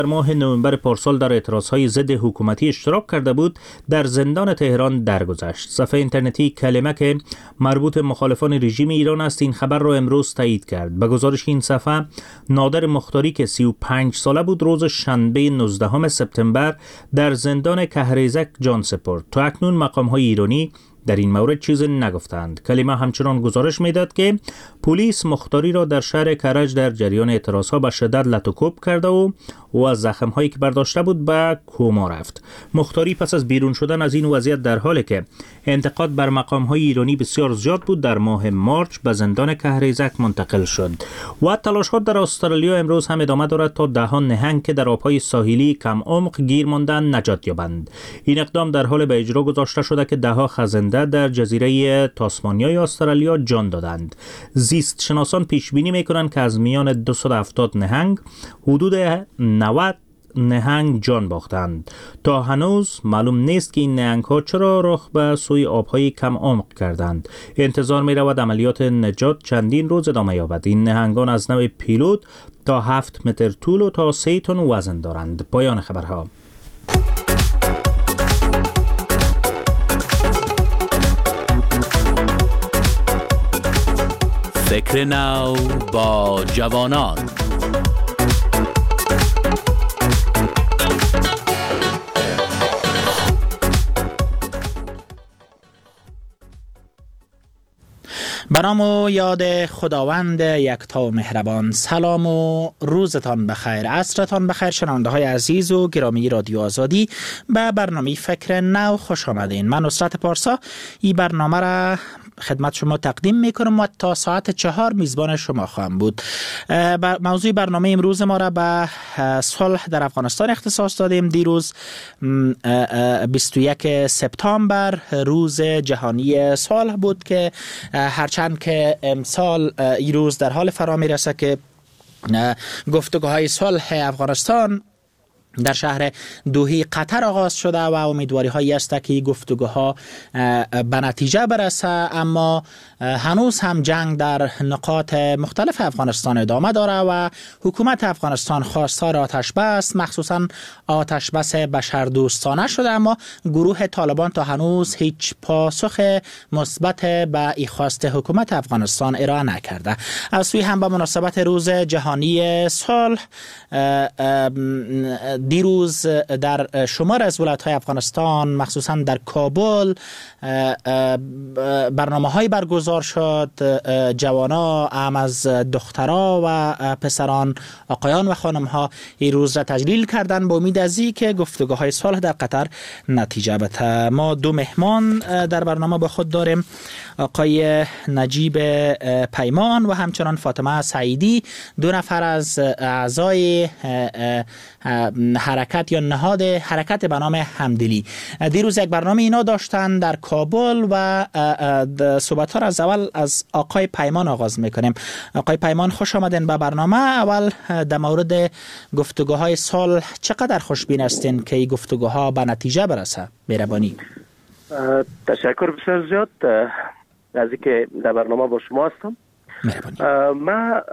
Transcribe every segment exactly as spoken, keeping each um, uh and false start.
در ماه نوامبر پارسال در اعتراضهای ضد حکومتی اشتراک کرده بود در زندان تهران درگذشت. صفحه اینترنتی کلمه که مربوط مخالفان رژیم ایران است این خبر را امروز تایید کرد. به گزارش این صفحه، نادر مختاری که سی و پنج ساله بود روز شنبه نوزدهم سپتامبر در زندان کهریزک جان سپرد. تا اکنون مقام‌های ایرانی در این مورد چیز نگفتند. کلمه همچنان گزارش میداد که پلیس مختاری را در شهر کرج در جریان اعتراضها به شدت لطوکوب کرده و او از زخم‌هایی که برداشته بود به کما رفت. مختاری پس از بیرون شدن از این وضعیت در حالی که انتقاد بر مقام‌های ایرانی بسیار زیاد بود در ماه مارچ به زندان کهریزک منتقل شد. و تلاش‌ها در استرالیا امروز هم ادامه دارد تا دهان نهنگ که در آب‌های ساحلی کم عمق گیر ماندند نجات یابند. این اقدام در حال به اجرا گذاشته شده که ده‌ها خزنده در جزیره تاسمانیای استرالیا جان دادند. زیست شناسان پیش بینی می‌کنند که از میان دویست و هفتاد نهنگ حدود نود نهنگ جان باختند. تا هنوز معلوم نیست که این نهنگ‌ها چرا رخ به سوی آب‌های کم عمق کردند. انتظار می‌رود عملیات نجات چندین روز ادامه یابد. این نهنگان از نوع پیلوت تا هفت متر طول و تا سه تن وزن دارند. پایان خبرها. فکر نو با جوانان. به نام و یاد خداوند یکتا و مهربان. سلام و روزتان بخیر، عصرتان بخیر شنونده های عزیز و گرامی رادیو آزادی. به برنامه فکر نو خوش آمدین. من نصرت پارسا این برنامه را خدمت شما تقدیم میکنم و تا ساعت چهار میزبان شما خواهم بود. موضوع برنامه امروز ما را به صلح در افغانستان اختصاص دادیم. دیروز بیست و یک سپتامبر روز جهانی صلح بود که هرچند که امسال این روز در حال فرا میرسه که گفتگوهای صلح افغانستان در شهر دوحه قطر آغاز شده و امیدواری هایی است که گفتگوها به نتیجه برسه، اما هنوز هم جنگ در نقاط مختلف افغانستان ادامه داره و حکومت افغانستان خواستار آتش بس، مخصوصا آتش بس بشردوستانه شده، اما گروه طالبان تا هنوز هیچ پاسخ مثبت به این خواست حکومت افغانستان ارائه نکرده. از سوی هم به مناسبت روز جهانی صلح دیروز در شمار از ولایت‌های افغانستان مخصوصا در کابل برنامه‌های برگزار شد. جوانا، هم از دخترها و پسران، آقایان و خانم‌ها این روز را تجلیل کردند با امید از این که گفتگوهای صلح در قطر نتیجه بده. ما دو مهمان در برنامه با خود داریم، آقای نجیب پیمان و همچنان فاطمه سعیدی، دو نفر از اعضای حرکت یا نهاد حرکت به نام همدلی. دیروز یک برنامه اینا داشتن در کابل و صحبت ها را از اول از آقای پیمان آغاز میکنیم. آقای پیمان خوش آمدین به برنامه. اول در مورد گفتگوهای صلح چقدر خوشبین هستین که این گفتگوها به نتیجه برسه؟ مهربانی. تشکر بسیار زیاد از اینکه در برنامه با شما هستم. ما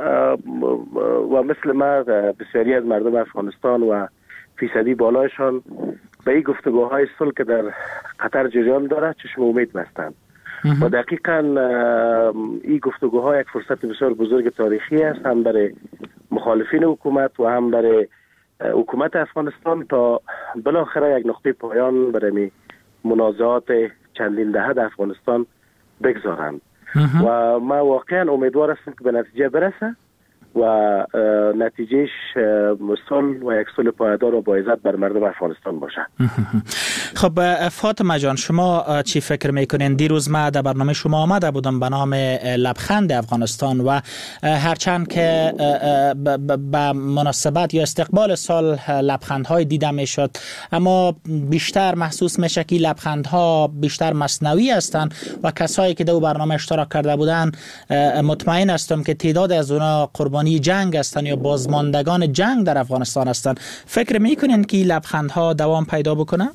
و مثل ما بسیاری از مردم افغانستان و فیصدی بالایشان به این گفتگوهای صلح که در قطر جریان داره چشم امید بستند و دقیقاً این گفتگوها یک فرصت بسیار بزرگ تاریخی است، هم برای مخالفین حکومت و هم برای حکومت افغانستان تا بالاخره یک نقطه پایان برای منازعات چندین دهه در افغانستان بگذارند. و ما واقعا امیدوار هستم که به نتیجه برسه و نتیجهش صلح و یک صلح پایدار و با عزت بر مردم افغانستان باشه. خب فاطمه جان، شما چی فکر میکنین؟ دیروز ما در برنامه شما آمده بودم به نام لبخند افغانستان و هرچند که به مناسبت یا استقبال صلح لبخندهای دیده میشد، اما بیشتر محسوس میشه که لبخندها بیشتر مصنوعی هستند و کسایی که در برنامه اشتراک کرده بودن مطمئن هستم که تعداد از اونا قربانی جنگ هستند یا بازماندگان جنگ در افغانستان هستند. فکر میکنین که لبخندها دوام پیدا بکنه؟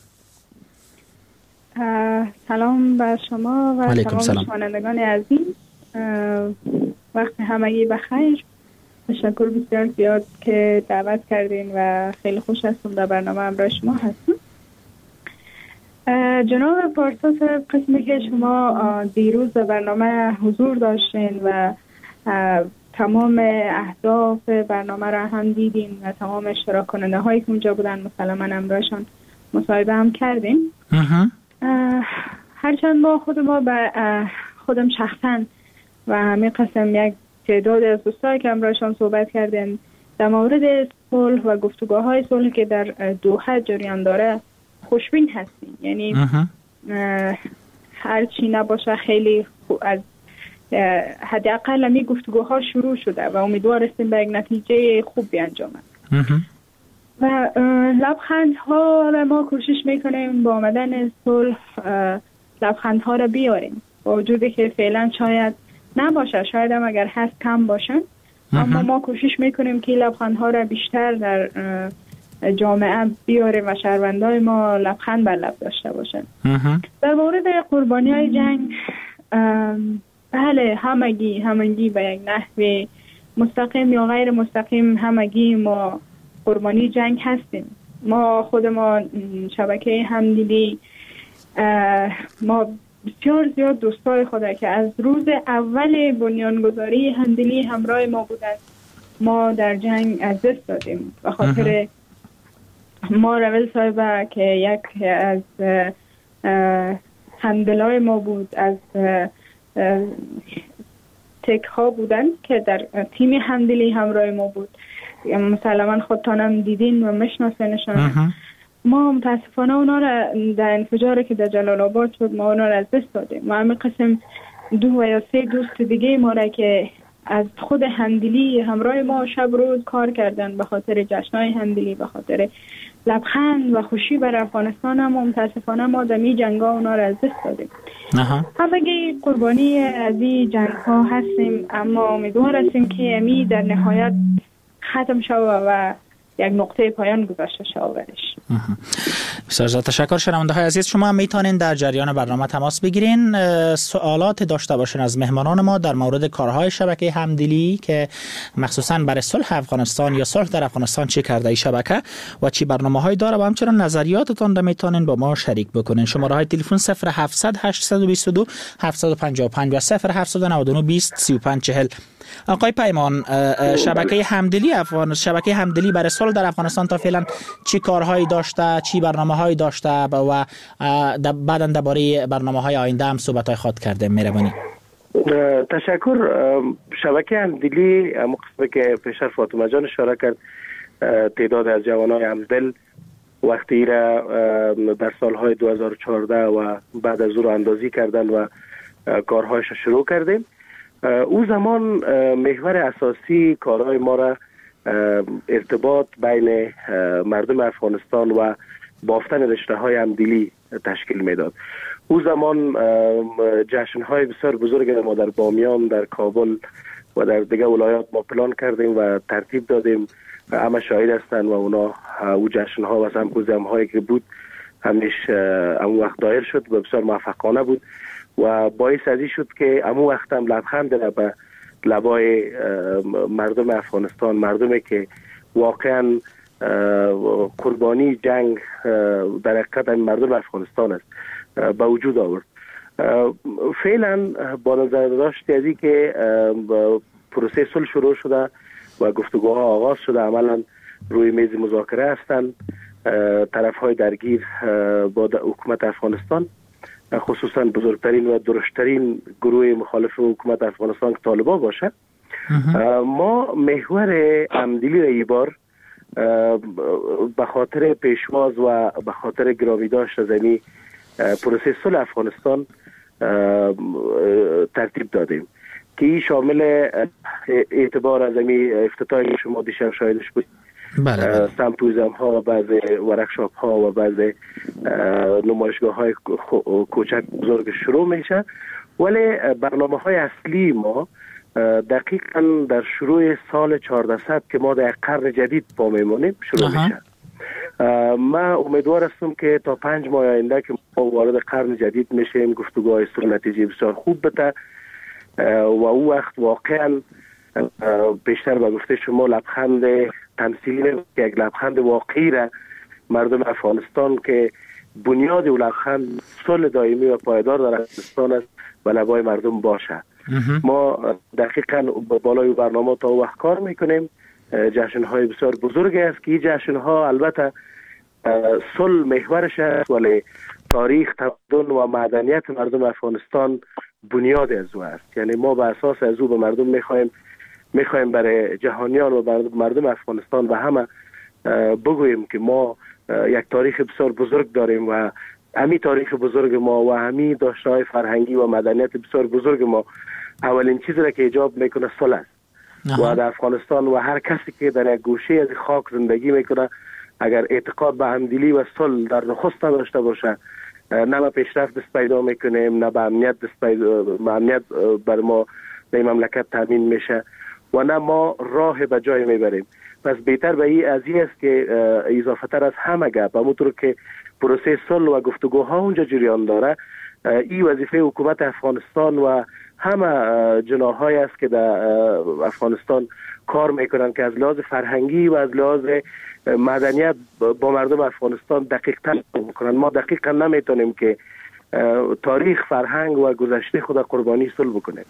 سلام بر شما و تمام شنوندگان عزیز، وقت همگی بخیر. تشکر بسیار زیاد که دعوت کردین و خیلی خوش هستم در برنامه همراه شما هستم. جناب پارسا صاحب، قسمی که شما دیروز در برنامه حضور داشتین و تمام اهداف برنامه را هم دیدین و تمام اشتراک کننده هایی که اونجا بودن مثلا من همراهشان مصاحبه هم کردیم. هرچند ما خود ما به خودم شخصا و همین قسم یک تعداد از دوستایی که همراهشان صحبت کردیم در مورد صلح و گفتگوهای صلح که در دوحه جریان داره خوشبین هستیم. یعنی هر چی نباشه خیلی از حداقل می گفتگوها شروع شده و امیدوار هستیم به یک نتیجه خوب بیانجامد. و لبخندها را ما کوشش میکنیم با آمدن صلح لبخندها را بیاریم، با وجودی که فعلا شاید نباشه، شاید هم اگر هست کم باشن، اما ما کوشش میکنیم که لبخندها را بیشتر در جامعه بیاریم و شهروندای ما لبخند بر لب داشته باشن. در مورد قربانی های جنگ، بله همگی همگی به یک نحو مستقیم یا غیر مستقیم همگی ما قربانی جنگ هستیم. ما خود ما شبکه همدلی، ما بسیار زیاد دوستای خدا که از روز اول بنیانگذاری همدلی همراه ما بودند ما در جنگ از دست دادیم. به خاطر ما رول صاحبه که یک از همدلای ما بود، از تک ها بودن که در تیم همدلی همراه ما بود. مسلما خودتانم دیدین و مشناسینشان. ما متاسفانه اونا را در انفجاری که در جلال آباد شد ما اونا را از دست دادیم. ما همین قسم دو و یا سه دوست دیگه ما را که از خود همدلی همراه ما شب روز کار کردن به خاطر جشنهای همدلی، به خاطر لبخند و خوشی بر افغانستان، هم متاسفانه ما در می جنگ ها اونا را از دست دادیم. همگی قربانی از این جنگ ها هستیم، اما امیدوار هستیم که امی در نهایت ختم شود و یک نقطه پایان گذاشته شاورش. بسیار زیاد تشکر. شنونده های عزیز، شما هم میتونین در جریان برنامه تماس بگیرین، سوالات داشته باشین از مهمانان ما در مورد کارهای شبکه همدلی که مخصوصا برای صلح افغانستان یا صلح در افغانستان چی کرده این شبکه و چی برنامه‌هایی داره و همچنین نظریاتتون را میتونین با ما شریک بکنین. شماره های تلفن صفر هفتصد هشتصد و بیست و دو هفتصد و پنجاه و پنج و صفر هفتصد و نود و نه بیست سی و پنج چهل. آقای پیمان، شبکه همدلی افغان شبکه همدلی برای صلح در افغانستان تا فعلا چی کارهایی داشته، چی برنامه‌هایی داشته و بعداً درباره برنامه‌های آینده هم صحبت‌های خود کرده؟ مهربانی. تشکر. شبکه همدلی مقصد که پیشتر فاطمه جان اشاره کرد، تعداد از جوانای همدل وقتی را در سالهای دو هزار و چهارده و بعد از او را اندازی کردن و کارهایش شروع کردیم. او زمان محور اساسی کارهای ما را ارتباط بین مردم افغانستان و بافتن رشته های همدلی تشکیل میداد. او زمان جشن های بسیار بزرگ ما در بامیان، در کابل و در دیگه ولایات ما پلان کردیم و ترتیب دادیم. همه شاهد هستند و اونا او جشن ها و سمپوزیوم هایی که بود همیش اون وقت دایر شد و بسیار موفقانه بود و باعث ازی شد که امو وقت هم لبخند را به لبای مردم افغانستان، مردمی که واقعا قربانی جنگ در حقیقت مردم افغانستان است، به وجود آورد. فعلا با نظر داشت ازی که پروسه صلح شروع شده و گفتگوها آغاز شده، عملا روی میز مذاکره هستند طرف های درگیر با حکومت افغانستان، خصوصا بزرگترین و درشترین گروه مخالف حکومت افغانستان که طالبان باشه. ما محور همدلی را ای بار به خاطر پیشواز و به خاطر گرامی داشت از این پروسه صلح افغانستان ترتیب دادیم که شامل اعتبار از این افتتاحی شما دیشب شاهدش بود، بله سمپوزیوم ها و بعض ورکشاپ ها و بعض نمایشگاه های کوچک بزرگ شروع میشه، ولی برنامه های اصلی ما دقیقا در شروع سال چهاردهصد که ما در قرن جدید پا میمونیم شروع آها. میشه. من امیدوار هستم که تا پنج ماه آینده که ما وارد قرن جدید میشیم گفتگوهای صلح نتیجه بسیار خوب بده و او وقت واقعا بیشتر به گفته شما لبخند تمثیلی که یک لبخند واقعی را مردم افغانستان که بنیاد و لبخند صلح دائمی و پایدار در افغانستان است و لبای مردم باشه. ما دقیقاً بالای برنامه تا وقت کار میکنیم. جشن‌های بسیار بزرگی است که این جشن‌ها البته صلح محورش است، ولی تاریخ، تمدن و مدنیت مردم افغانستان بنیاد از او است. یعنی ما به اساس از او به مردم میخوایم میخوایم برای جهانیان و مردم افغانستان و همه بگوییم که ما یک تاریخ بسیار بزرگ داریم و همین تاریخ بزرگ ما و همین داشته‌های فرهنگی و مدنیت بسیار بزرگ ما اولین چیزی را که ایجاب میکنه صلح است. و در افغانستان و هر کسی که در یک گوشه از خاک زندگی میکنه اگر اعتقاد به همدلی و صلح در نخست داشته باشه، نه به پیشرفت دست پیدا میکنیم، نه به امنیت دست پیدا امنیت بر ما در مملکت تامین میشه و نه ما راه به جای میبریم. پس بهتر به این از این است که اضافه تر از همه گپ همونطور که پروسه صلح و گفتگوها اونجا جریان داره، این وظیفه حکومت افغانستان و همه جناح‌های است که در افغانستان کار میکنن که از لحاظ فرهنگی و از لحاظ مدنیت با مردم افغانستان دقیق تر میکنن. ما دقیقا نمیتونیم که تاریخ، فرهنگ و گذشته خود قربانی صلح بکنیم.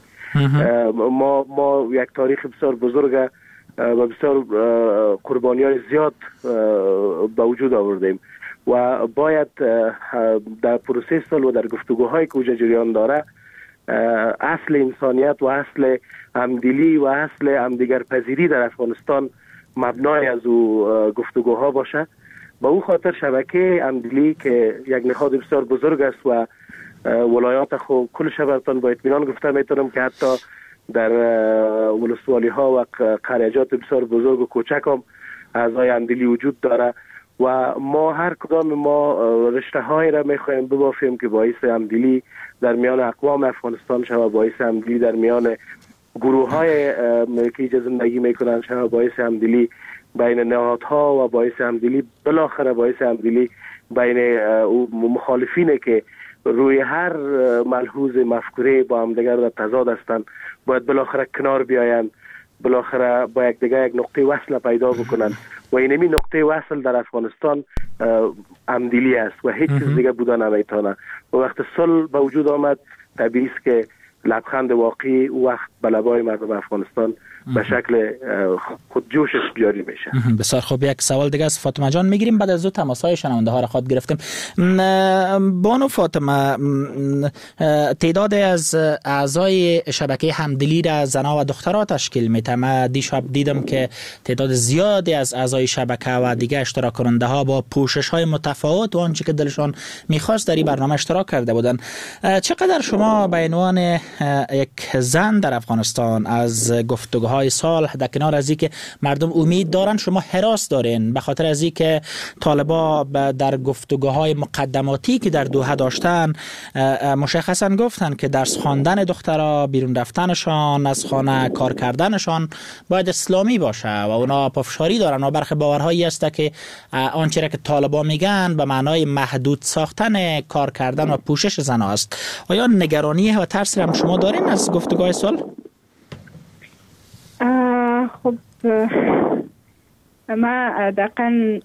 ما ما یک تاریخ بسیار بزرگ و بسیار قربانی‌های زیاد به وجود آوردیم و باید در پروسه صلح و در گفتگوهای که اوجا جریان داره اصل انسانیت و اصل همدلی و اصل همدیگر پذیری در افغانستان مبنای از او گفتگوها باشه. با او خاطر شبکه همدلی که یک نهاد بسیار بزرگ است و ولایات خو کل شبرتان با اطمینان گفته میتونم که حتی در ولسوالی ها و قریجات بسیار بزرگ و کوچک هم اعضای همدلی وجود داره و ما هر کدام ما رشته های را میخوایم ببافیم که باعث همدلی در میان اقوام افغانستان شود، باعث همدلی در میان گروه های که اینجا زندگی میکنن شود، باعث همدلی بین نهادها و باعث همدلی بالاخره باعث همدلی بین مخالفینه که روی هر ملحوظ مفکوره با هم دیگر در تضاد هستند باید بالاخره کنار بیاین، بالاخره با یک دیگه یک نقطه وصل پیدا بکنن و اینمی نقطه وصل در افغانستان همدلی است و هیچ چیز دیگه بودن نمیتونه. و وقت صلح به وجود آمد طبیعی است که لبخند واقعی او وقت به لبای مردم افغانستان به شکل خودجوشش جاری میشه. بسیار خوب. یک سوال دیگه از فاطمه جان میگیریم، بعد از دو تماس‌های شنونده ها را خواهد گرفتیم. بانو فاطمه، تعداد از اعضای شبکه همدلی را زنها و دخترها تشکیل میده. من دیشب دیدم که تعداد زیادی از اعضای شبکه و دیگه اشتراک کننده ها با پوشش های متفاوت و آنچه که دلشان میخواست در این برنامه اشتراک کرده بودن. چقدر شما به عنوان یک زن در افغانستان از گفتگوهای صلح در کنار از اینکه مردم امید دارن شما هراس دارین به خاطر از اینکه طالبا در گفتگوهای مقدماتی که در دوحه داشتن مشخصا گفتن که درس خواندن دخترها، بیرون رفتنشان از خانه، کار کردنشان باید اسلامی باشه و اونا پافشاری دارن و برخی باورهایی است که آنچه را که طالبا میگن به معنای محدود ساختن کار کردن و پوشش زن است. آیا نگرانی و ترسی هم شما دارین از گفتگوهای صلح؟ خب ما دقیقا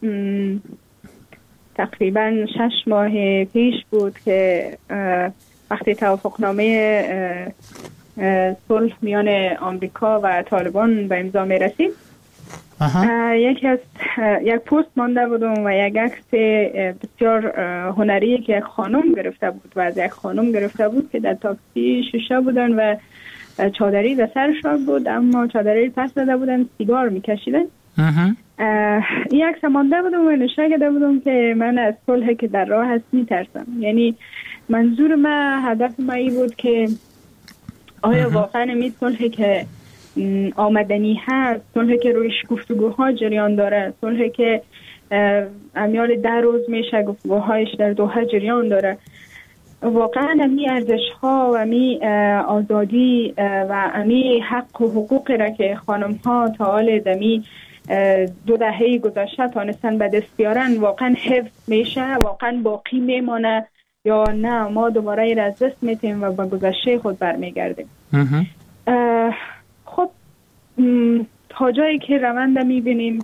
تقریبا شش ماه پیش بود که وقتی توافقنامه صلح میان آمریکا و طالبان به امضا می رسید، یکی از یک پست مانده بودم و یک عکس بسیار هنری که یک خانم گرفته بود و از یک خانم گرفته بود که در تاکسی شیشه بودن و چادری به سرشان بود، اما چادری پس داده بودن، سیگار میکشیدن. این عکس مانده بودم و نشان کرده بودم که من از صلح که در راه هست میترسم. یعنی منظور من، هدف من این بود که آیا واقعا این صلحی که آمدنی هست، صلحی که رویش گفتگوها جریان داره، صلحی که امیال ده روز میشه گفتگوهایش در دوحه جریان داره، واقعا امی ارزش ها و امی آزادی و امی حق و حقوقی را که خانم ها تا حال دمی دو دهه گذشته تانستن به دست بیارن واقعا حفظ میشه، واقعا باقی میمانه یا نه ما دوباره این از دست میتیم و به گذشته خود برمیگردیم. خب تا جایی که روند میبینیم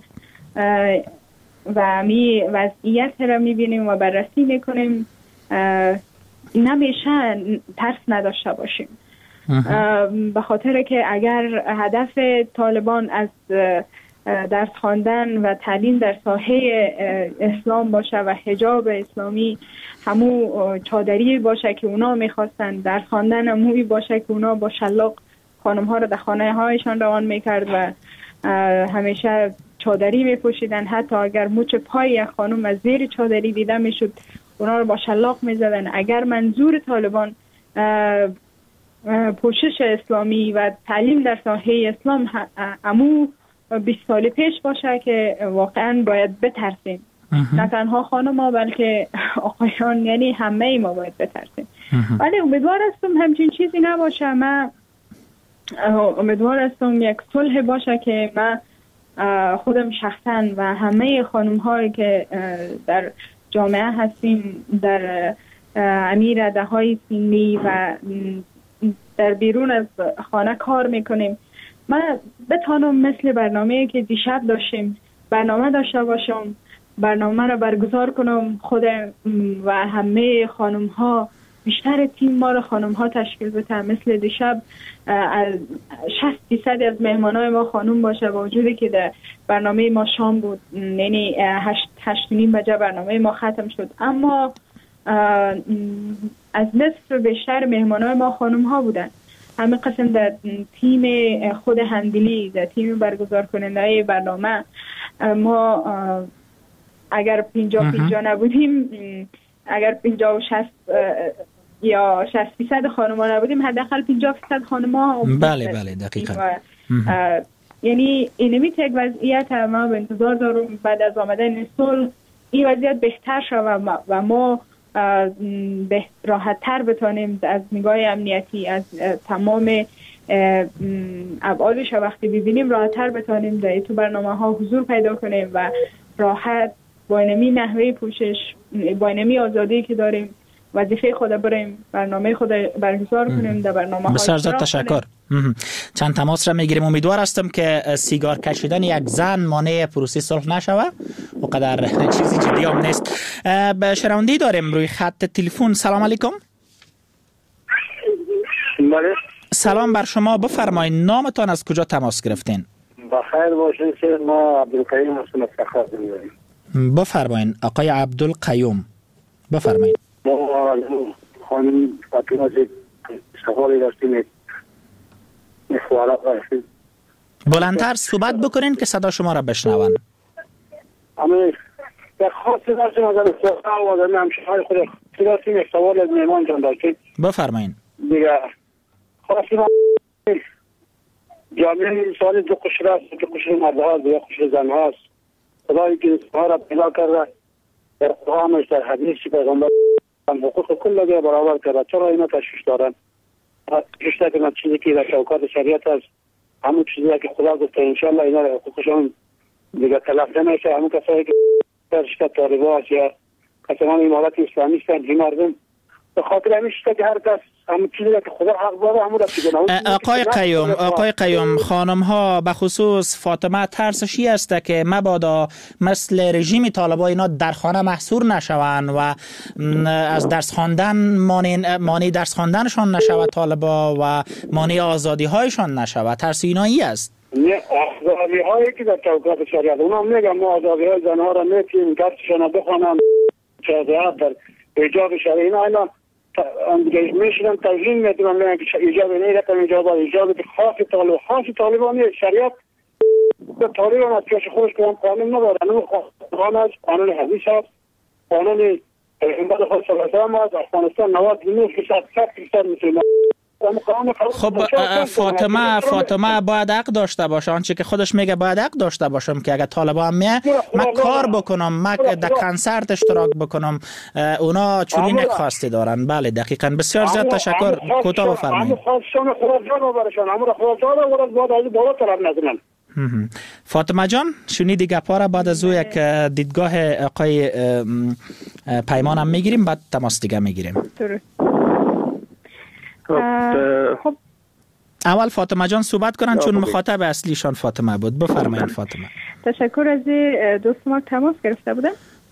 و می وضعیت را میبینیم و بررسی میکنیم نمیشه ترس نداشته باشیم، به خاطر که اگر هدف طالبان از درس خواندن و تعلیم در ساحه اسلام باشه و حجاب اسلامی همو چادری باشه که اونا میخواستن، درس خواندن هموی باشه که اونا با شلاق خانم ها رو در خانه هایشان روان میکرد و همیشه چادری میپوشیدن، حتی اگر مچ پای یک خانم از زیر چادری دیده میشد اونا رو با شلاق میزدن. اگر منظور طالبان پوشش اسلامی و تعلیم در ساحه اسلام همو بیست سال پیش باشه که واقعا باید بترسیم، نه تنها خانم ها بلکه آقایان، یعنی همه ما باید بترسیم. ولی امیدوار هستم همچین چیزی نباشه. من امیدوار هستم یک صلح باشه که من خودم شخصا و همه خانم هایی که در جامعه هستیم در امیر رده های سنی و در بیرون از خانه کار میکنیم، من بتانم مثل برنامه که دیشب داشتیم برنامه داشته باشم، برنامه را برگزار کنم، خود و همه خانم ها، بیشتر تیم ما را خانم ها تشکیل بده، مثل دیشب شصت درصد از مهمان های ما خانم باشه، با وجودی که در برنامه ما شام بود، یعنی هشت هشت نیم بجه برنامه ما ختم شد، اما از نصف بیشتر مهمان های ما خانم ها بودن. همه قسم در تیم خود هندلی، در تیم برگزار کننده برنامه ما اگر پینجا پینجا نبودیم، اگر پینجا و شست یا شست فیصد خانما نبودیم، حداقل پنجاه فیصد خانما. بله بله دقیقاً. یعنی اینمی یک وضعیت ما به انتظار دارم بعد از آمدن صلح این وضعیت بهتر شود و ما به راحت تر بتانیم از نگاه امنیتی از تمام ابعادش وقتی ببینیم راحت تر بتانیم در تو برنامه ها حضور پیدا کنیم و راحت با اینمی نحوه پوشش، با اینمی آزادی که داریم وظیفه خود بریم، برنامه خود برگزار کنیم، در برنامه ها بسیار زیاد تشکر. چند تماس را میگیریم. امیدوار هستم که سیگار کشیدن یک زن مانع پروسه صلح نشوه، وقدر چیزی جدی هم نیست. به شنوندی داریم روی خط تلفن. سلام علیکم. سلام بر شما، بفرمایید نامتان، از کجا تماس گرفتین؟ بخیر باشین. که ما عبدالقیوم هستیم از فخر داریم. بفرمایید آقای عبدالقیوم، بفرمایید. ما خانم فاطمه زید سوالی داشتیم. بلندتر صحبت بکنین که صدا شما را بشنون. اما در خاصی داشتیم از اصلاح و از همشهای خود داشتیم یک سوال از میمان جان داشتیم. بفرمایین. دیگه خاصی ما جامعه انسانی دو قشر است، دو قشر مرد ها دو قشر زن هاست. خدایی که انسان را پیدا کرده در قرآنش در حدیث پیغمبر حقوق کل لگه برابر کرده. چرا اینا تشویش دارن؟ تشویش که من چیزی که در شوکات شریعت هست، همون چیزی که خدا گفته انشاءالله اینا را حقوقشان دیگه تلف نمیشه. همون کسایی که در شکل طالبا هست یا کسان امارت اسلامی هستن، این مردم به خاطر همیشه که هر کس همون چیزی که خدا حق داره همون را که آقای قیوم آقای قیوم خانم ها به خصوص فاطمه ترسشی است که مبادا مثل رژیم طالبا اینا در خانه محصور نشوند و از درس خواندن مانع مانع درس خواندنشان نشود طالبا و مانع آزادی هایشان نشود. ترس اینایی است. نه آزادی هایی که در توقیات شریعت اونا میگم ما آزادی های زنها را میتیم درسشان بخوانم شریعت در ایجاب شریعت اینا دیگه میشنم تجریم میتونم بگم که ایجاب نیرکم ایجاب ایجاب خاص طالب خاص طالبانی شریعت به طالبان از پیش خودش که هم قانون نداره. قانون از قانون حدیث هست، قانون پیغمبر خود صلی الله علیه و آله از افغانستان نود و نه فیصد صد فیصد مسلمان. خب فاطمه فاطمه باید حق داشته باشه، آنچه که خودش میگه باید حق داشته باشم که اگه طالبان میه من کار بکنم، من در کنسرت اشتراک بکنم، اونا چنین یک خواسته دارن. بله دقیقاً. بسیار زیاد تشکر. کوتاه بفرمایید. فاطمه جان شنیدی گپا را، بعد از او یک دیدگاه آقای پیمان هم میگیریم، بعد تماس دیگه میگیریم. خب اول فاطمه جان صحبت کنن چون مخاطب اصلیشان فاطمه بود. بفرمایید فاطمه. تشکر از دوست ما تماس گرفته بودن.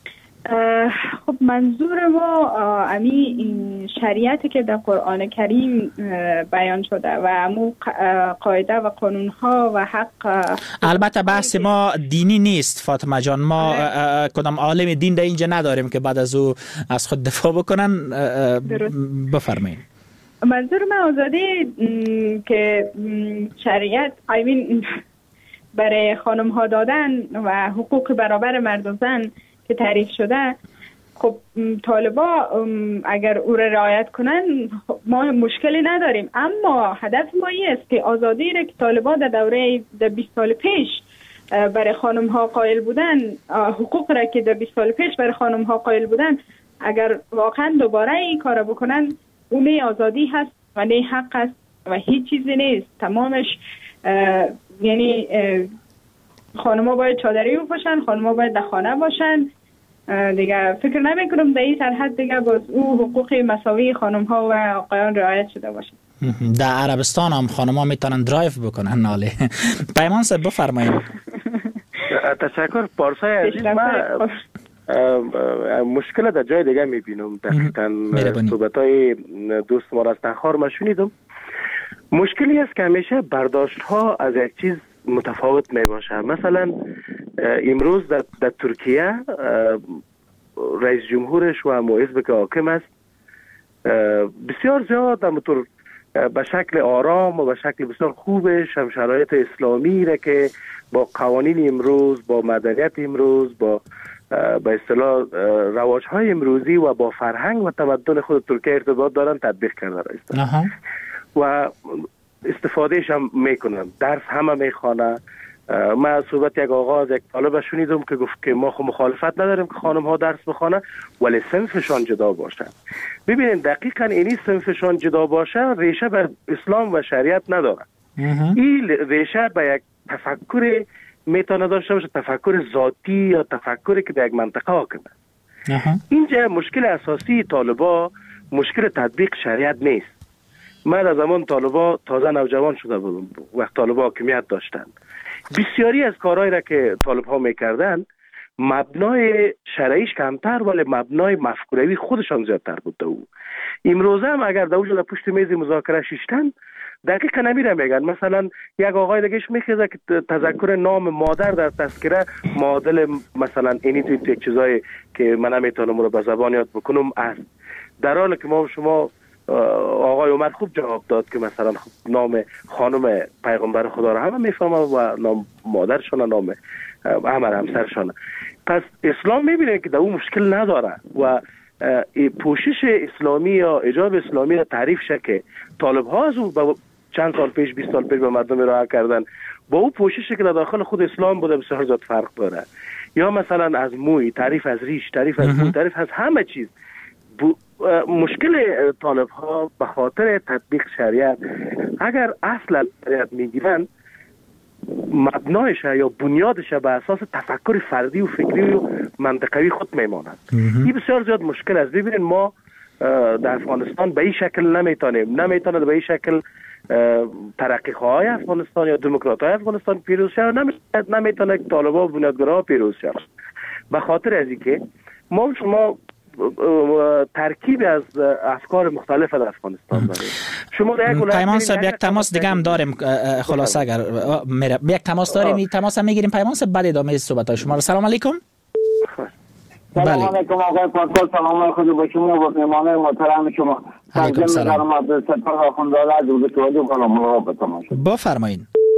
خب منظور ما امی این شریعتی که در قرآن کریم بیان شده و امو قاعده و قانونها و حق. البته بحث ما دینی نیست فاطمه جان، ما کدام عالم دین در اینجا نداریم که بعد از او از خود دفاع بکنن. بفرمایید. منظور من آزادی که شریعت I mean برای خانم ها دادن و حقوق برابر مرد و زن که تعریف شده، خب طالبا اگر او را رعایت کنن ما مشکلی نداریم، اما هدف ما است که آزادی را که طالبا در دوره در بیست سال پیش برای خانم ها قائل بودن، حقوق را که در بیست سال پیش برای خانم ها قائل بودن، اگر واقعا دوباره این کار بکنن اون نه آزادی هست و نه حق است و هیچ چیزی نیست. تمامش یعنی خانم‌ها باید چادری بپوشن، خانم‌ها باید در خانه باشن دیگه. فکر نمی کنم در این سرحد دیگه باز او حقوق مساوی خانم‌ها و آقایان رعایت شده باشه. در عربستان هم خانم‌ها میتونن درایو بکنن. ناله پیمان صاحب بفرمایید. تشکر پارسای عزیز. من مشکل در جای دیگه میبینم. دقیقاً صحبت‌های دوست ما را از تخار ما شنیدم. مشکلی است که همیشه برداشت ها از یک چیز متفاوت می باشه. مثلا امروز در, در ترکیه رئیس جمهورش و حزب که حاکم است بسیار زیاد همونطور به شکل آرام و به شکل بسیار خوبش هم شرایط اسلامی را که با قوانین امروز، با مدنیت امروز، با به اصطلاح رواج های امروزی و با فرهنگ و تمدن خود ترکیه ارتباط دارن تطبیق کرده است و استفادهش هم میکنن. درس همه میخوانه. من صحبت یک آقا از یک طالب شنیدم که گفت که ما خو مخالفت نداریم که خانم ها درس بخوانه ولی صنفشان جدا باشه. ببینید دقیقاً اینی صنفشان جدا باشه ریشه به اسلام و شریعت نداره. این ریشه به یک تفکر میتونه داشته باشه، تفکر ذاتی یا تفکری که در یک منطقه حاکمه. اینجا مشکل اساسی طالبا مشکل تطبیق شریعت نیست. من از زمان طالبا تازه نوجوان شده بودم وقت طالبا حاکمیت داشتن. بسیاری از کارهایی را که طالب ها میکردن مبنای شرعیش کمتر ولی مبنای مفکوروی خودشان زیادتر بود. او امروزه هم اگر دوجه در پشت میز مذاکره شیشتن دقیقا نمیره میگن. مثلا یک آقای دیگهش میخیزه که تذکر نام مادر در تذکره معادل مثلا اینی توی یک چیزایی که من نمیتونم رو به زبان یاد بکنم است، در حالی که ما شما آقای عمر خوب جواب داد که مثلا نام خانم پیغمبر خدا رو همه میفهمه و نام مادرشان و نام همه همسرشان. پس اسلام میبینه که در اون مشکل نداره و پوشش اسلامی یا حجاب اسلامی را تعریف شه که طالب ها از اون چند سال پیش بیست سال پیش به مردم ارائه کردن با اون پوششی که در داخل خود اسلام بوده بسیار زیاد فرق داره. یا مثلا از موی، تعریف از ریش، تعریف از موی، تعریف از همه چیز. مشکل طالب ها به خاطر تطبیق شریعت اگر اصلا شریعت میگیرن مبنایش یا بنیادش به اساس تفکر فردی و فکری و منطقوی خود میماند. این بسیار زیاد مشکل است. ببینید ما در افغانستان به این شکل نمیتونیم نمیتونه به این شکل ترقی خواهای افغانستان یا دموکرات های افغانستان پیروز شد، نمیتونه طالبا و بنیادگرا پیروز شد به خاطر از اینکه ما شما ترکیب از افکار مختلف در افغانستان داریم. شما پیمان صاحب یک تماس دیگه هم داریم خلاصه اگر میره یک تماس داریم این تماس هم میگیریم پیمان صاحب بعد ادامه صحبت های شما. سلام علیکم. سلام علیکم آقای پاسکال، سلام خود با شما و مهمان محترم شما. علیکم سلام. بفرمایید.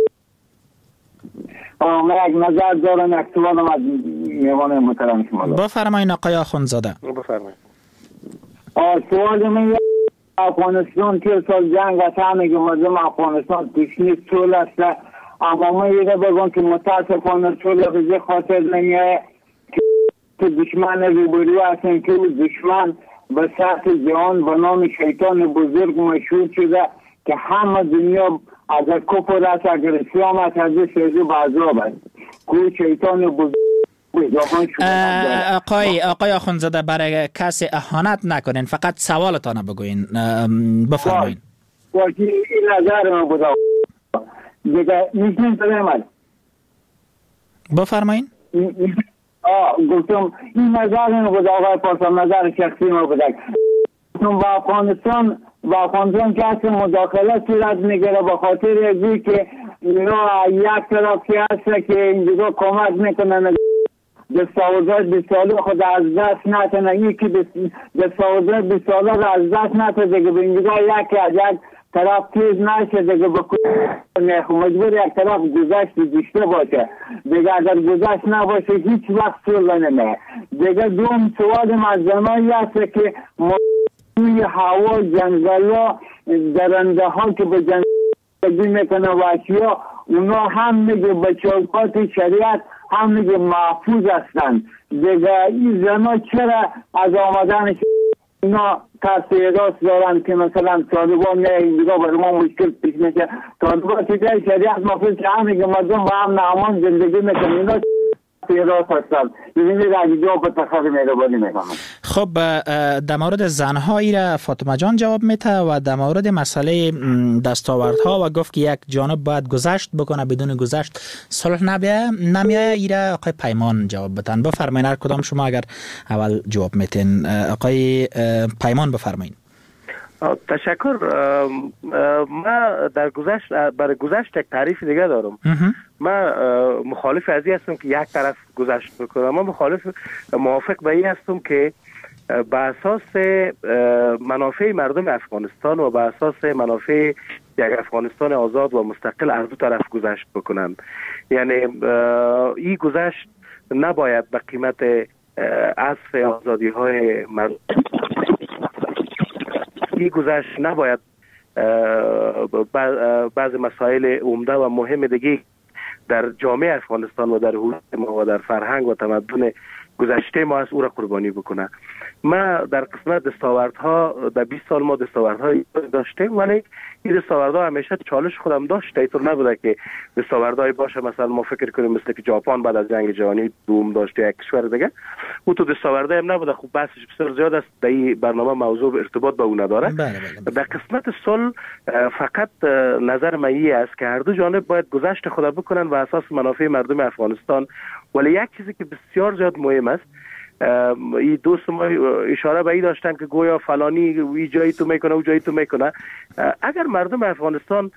من یک نظر دارم یک سوالم از مهمان محترم شما. بفرمایید آقای آخوندزاده. بفرمایید. سوال من افغانستان که سال جنگ است، همه که مردم افغانستان دشمن صلح است، اما من یه بگم که متاسفانه صلح به خاطر نمیاد که دشمن روبرو هستن که دشمن به سطح جهان به نام شیطان بزرگ مشهور شده که همه دنیا اگر کفر است، اگر اسلام است، از سیزو بعضاب است که شیطان بزرگ. آقای آقای آخوندزاده برای کسی اهانت نکنین، فقط سوالتان بگوین. بفرمایید. واقعی این نظر من بود. دیگه میشین سلامت بفرمایین. آه گفتم این نظر من بود آقای پاسا، نظر شخصی ما بود. گفتم با افغانستان با افغانستان که اصلا مداخله صورت میگیره به خاطر ازی که اینا یک طرف که هست که اینجا کمک میکنن دستاوردهای بیست ساله خود از دست نتنه، یکی دستاوردهای بیست ساله رو از دست نتنه دیگه به اینجا یکی از یک طرف تیز نشه دیگه بکنه، مجبور یک طرف گذشت دیشته باشه دیگه. اگر گذشت نباشه هیچ وقت سول نمه دیگه. دوم سوال مزدمایی هست که موی هوا جنگل ها درنده ها که به جنگل میکنه وحشی، اونا هم میگه به چوکات شریعت هم میگه محفوظ هستند دیگه. این زنا چرا از آمدن اینا ترس راست دارن که مثلا طالبان نه اینجا برای ما مشکل پیش میشه؟ طالبان که جای شریعت محفوظ که هم میگه مردم با هم نامان زندگی میکنن، اینا راست هستند. ببینید اگه جواب به تخصیل مهربانی میکنم. خب در مورد زنهایی را فاطمه جان جواب میده و در مورد مسئله دستاوردها و گفت که یک جانب باید گذشت بکنه، بدون گذشت صلح نمیه نمیه ایره آقای پیمان جواب بدن. بفرمایید هر کدام شما اگر اول جواب میتین. آقای پیمان بفرمایید. تشکر. ما در گذشت برای گذشت یک تعریف دیگه دارم. من مخالف ازی هستم که یک طرف گذشت بکنم. من مخالف موافق به این هستم که به اساس منافع مردم افغانستان و به اساس منافع یک افغانستان آزاد و مستقل از دو طرف گذشت بکنن. یعنی این گذشت نباید به قیمت عصف آزادی های مردم، این گذشت نباید بعض مسائل عمده و مهم دیگه در جامعه افغانستان و در هویت ما و در فرهنگ و تمدن گذشته ما از او را قربانی بکنه. ما در قسمت دستاوردها در بیست سال ما دستاوردها داشتیم، ولی این دستاوردها همیشه چالش خودم داشته. اینطور نبوده که دستاوردهای باشه مثلا ما فکر کنیم مثل که ژاپن بعد از جنگ جهانی دوم داشته یک کشور دیگه، او تو دستاوردهای هم نبوده. خب بحثش بسیار زیاد است، در این برنامه موضوع ارتباط به او نداره. بله بله. در قسمت صلح فقط نظر من این است که هر دو جانب باید گذشت خود بکنن و اساس منافع مردم افغانستان. ولی یک چیزی که بسیار زیاد مهم است، این دوست ما اشاره به این داشتن که گویا فلانی وی جایی تو میکنه او جایی تو میکنه. اگر مردم افغانستان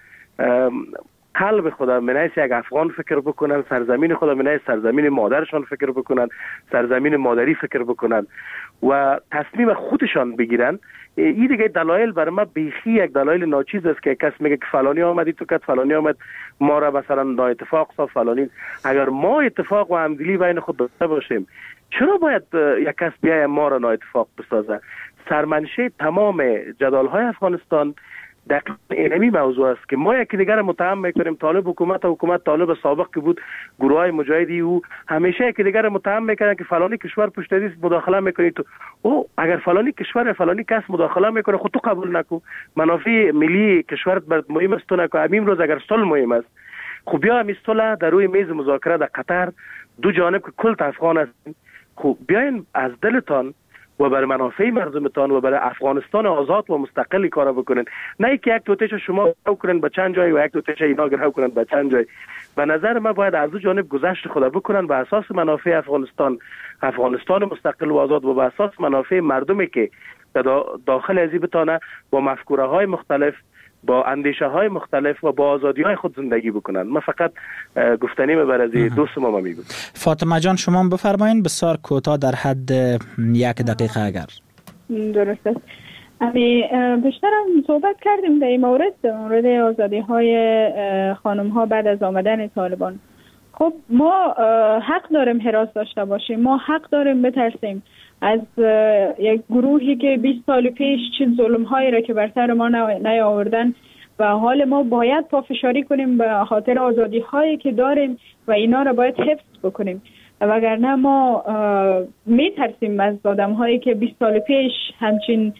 قلب خدا منایس یک افغان فکر بکنن، سرزمین خدا منایس سرزمین مادرشان فکر بکنن، سرزمین مادری فکر بکنن و تصمیم خودشان بگیرن، این دیگه دلایل برای ما بیخی یک دلایل ناچیز است که کس میگه که فلانی آمدی تو کت فلانی آمد ما را مثلا نا اتفاق سا فلانی. اگر ما اتفاق و همدلی بین خود داشته باشیم، چرا باید یک کس بیای ما را نا اتفاق بسازه؟ سرمنشه تمام جدال‌های افغانستان دقیقاً اینمی موضوع است که ما یکی دیگر متهم میکنیم. طالب حکومت و حکومت طالب سابق که بود، گروه های مجاهدی او همیشه یکی دیگر متهم میکنن که فلانی کشور پشت دست مداخله میکنی تو. او اگر فلانی کشور یا فلانی کس مداخله میکنه خود تو قبول نکو. منافع ملی کشورت برات مهم است تو نکو. همین روز اگر صلح مهم است، خب بیا همین صلح در روی میز مذاکره در قطر دو جانب که کل افغان است، خب بیاین از دلتان و برای منافع مردمتان و برای افغانستان آزاد و مستقلی کار بکنن، نه اینکه یک توتش شما گرو کنن به چند جای و یک توتش اینا گرو کنن به چند جای. به نظر من باید از دو جانب گذشت خود بکنن به اساس منافع افغانستان، افغانستان مستقل و آزاد و به اساس منافع مردمی که داخل ازی بتانه با مفکوره های مختلف، با اندیشه های مختلف و با آزادی های خود زندگی بکنن. من فقط گفتنی بر از دوست ما میگم. فاطمه جان شما هم بفرمایید، بسیار کوتاه در حد یک دقیقه اگر. درست است. امی بیشترم صحبت کردیم در این مورد، در مورد آزادی های خانم ها بعد از آمدن طالبان. خب ما حق داریم حراس داشته باشیم، ما حق داریم بترسیم از یک گروهی که بیست سال پیش چه ظلم هایی را که بر سر ما نیاوردن و حال ما باید پافشاری کنیم به خاطر آزادی هایی که داریم و اینا را باید حفظ بکنیم. وگرنه ما می ترسیم از آدم هایی که بیست سال پیش همچین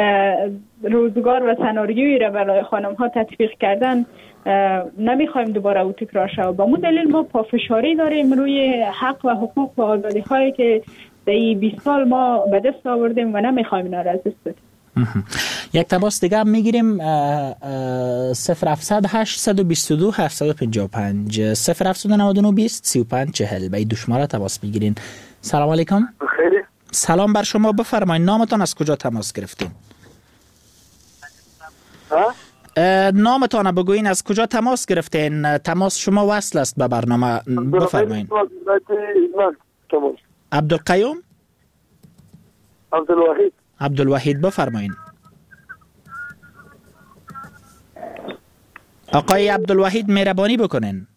روزگار و سناریویی را برای خانم ها تطبیق کردن، نمیخوایم دوباره او تکرار شود. با مون دلیل ما پافشاری داریم روی حق و حقوق و آزادی هایی که در این بیست سال ما به دست آوردیم و نمیخوایم اینا را از دست بدیم. یک تماس دیگه هم میگیریم. صفر هفتصد هشتصد و بیست و دو هفتصد و پنجاه و پنج صفر هفتصد و نود و نه بیست سی و پنج چهل به این دو شماره تماس میگیرین. سلام علیکم. خیلی سلام بر شما، بفرمایید نامتان، از کجا تماس گرفتین؟ ها؟ نامتان بگوین، از کجا تماس گرفتین؟ تماس شما وصل است به برنامه، بفرمایید. عبدالقیوم عبدالوحید عبدالوحید بفرمایید. آقای عبدالوحید مهربانی بکنین.